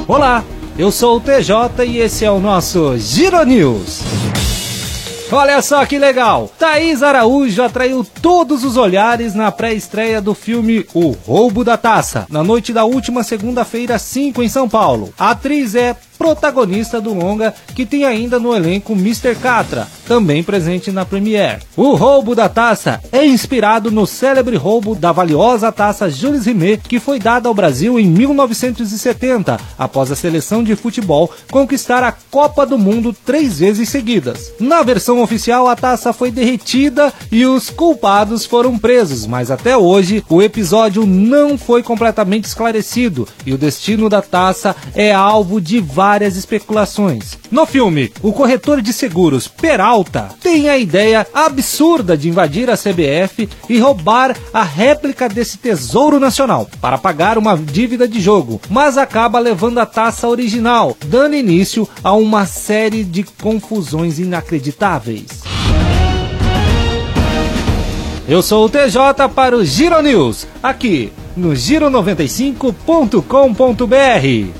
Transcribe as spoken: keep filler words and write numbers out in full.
Olá, eu sou o T J e esse é o nosso Giro News. Olha só que legal! Thaís Araújo atraiu todos os olhares na pré-estreia do filme O Roubo da Taça, na noite da última segunda-feira, cinco, em São Paulo. A atriz é protagonista do longa, que tem ainda no elenco mister Catra, também presente na premiere. O Roubo da Taça é inspirado no célebre roubo da valiosa taça Jules Rimet, que foi dada ao Brasil em mil novecentos e setenta, após a seleção de futebol conquistar a Copa do Mundo três vezes seguidas. Na versão oficial, a taça foi derretida e os culpados foram presos, mas até hoje o episódio não foi completamente esclarecido e o destino da taça é alvo de várias várias especulações. No filme, o corretor de seguros Peralta tem a ideia absurda de invadir a C B F e roubar a réplica desse tesouro nacional para pagar uma dívida de jogo, mas acaba levando a taça original, dando início a uma série de confusões inacreditáveis. Eu sou o T J para o Giro News, aqui no giro noventa e cinco ponto com ponto br.